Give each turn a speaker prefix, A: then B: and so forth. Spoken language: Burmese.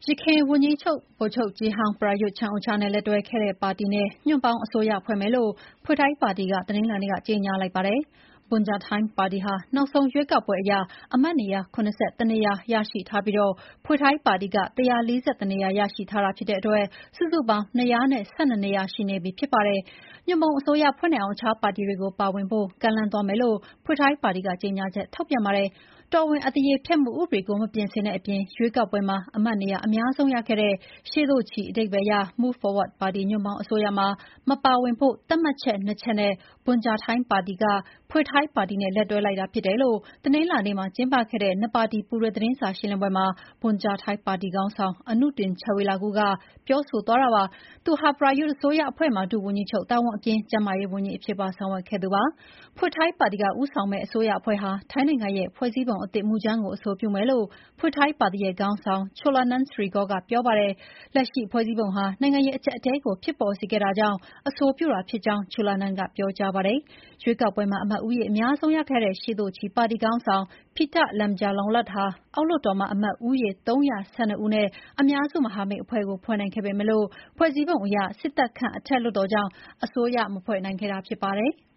A: ယခင်ဝန်ကြီးချုပ်ဗိုလ်ချုပ်ကြီးဟောင်းပရာယွတ်ချန်အိုချာနဲ့လက်တွဲခဲ့တဲ့ပါတီနဲ့ညွန့်ပေါင်းအစိုးရဖွဲ့မယ်လို့ဖွေးထိုင်းပါတီကတနင်္လာနေ့ကကြေညာလိုက်ပါတယ်။ ဘွန်ဂျာထိုင်းပါတီဟာနောက်ဆုံးရွေးကောက်ပွဲအရအမတ်နေရာ၇၁နေရာရရှိထားပြီးဖွေးထိုင်းပါတီက141နေရာရရှိထားတာဖြစ်တဲ့အတွက်စုစုပေါင်း212နေရာရှိနေပြီဖြစ်ပါတယ်။ညွန့်ပေါင်းအစိုးရဖွဲ့နိုင်အောင်အခြားပါတီတွေကိုပါဝင်ဖို့ကမ်းလှမ်းသွားမယ်လို့ဖွေးထိုင်းပါတီကကြေညာချက်ထုတ်ပြန်ပါတယ်။တော်ဝင်အသရေဖျက်မှုဥပဒေကိုမပြင်ဆင်တဲ့အပြင်ရွေးကောက်ပွဲမှာအမတ်နေရာအများဆုံးရခဲ့တဲ့ရှေ့တိုးချီအဓိပ္ပါယ်ရ Move Forward ပါတီညွန့်ပေါင်းအစိုးရမှာမပါဝင်ဖို့သတ်မှတ်ချက်2ချက်နဲ့ဘွန်ဂျာထိုင်းပါတီကဖွေးထိုင်းပါတီနဲ့လက်တွဲလိုက်တာဖြစ်တယ်လို့တနင်္လာနေ့မှာကျင်းပခဲ့တဲ့နှစ်ပါတီပူးတွဲသတင်းစာရှင်းလင်းပွဲမှာဘွန်ဂျာထိုင်းပါတီခေါင်းဆောင်အနုတင်ချဝေလာကူကပြောဆိုသွားတာပါ။သူဟာပရာယွတ်အစိုးရအဖွဲ့မှာဒုဝန်ကြီးချုပ်တာဝန်အပြင်ကျန်းမာရေးဝန်ကြီးအဖြစ်ပါဆောင်ရွက်ခဲ့သူပါ။ဖွေးထိုင်းပါတီကဦးဆောင်မယ့်အစိုးရအဖွဲ့ဟာထိုင်းနိုင်ငံရဲ့ဖွဲ့စည်းပုံအသစ်မူကြမ်းကိုအဆိုပြုမယ်လို့ဖွေးထိုင်းပါတီရဲ့ခေါင်းဆောင် Chalermphai Sritharoth ကပြောပါတယ်။လက်ရှိဖွဲ့စည်းပုံဟာနိုင်ငံရေးအကျပ်အတည်းကိုဖြစ်ပေါ်စေခဲ့တာကြောင့်အဆိုပြုတာဖြစ်ကြောင်း Chalermphai ကပြောကြားပါတယ်။ရွေးကောက်ပွဲမှာအမတ်ဦးရေအများဆုံးရခဲ့တဲ့ရှေ့တိုးချီပါတီခေါင်းဆောင် Phithat Lamjaroenrat ဟာအောက်လွှတ်တော်မှာအမတ်ဦးရေ312ဦးနဲ့အများစုမဟာမိတ်အဖွဲ့ကိုဖွဲ့နိုင်ခဲ့ပေမယ့်ဖွဲ့စည်းပုံအရစစ်တပ်ခန့်အထက်လွှတ်တော်ကြောင့်အစိုးရမဖွဲ့နိုင်ခဲ့တာဖြစ်ပါတယ်။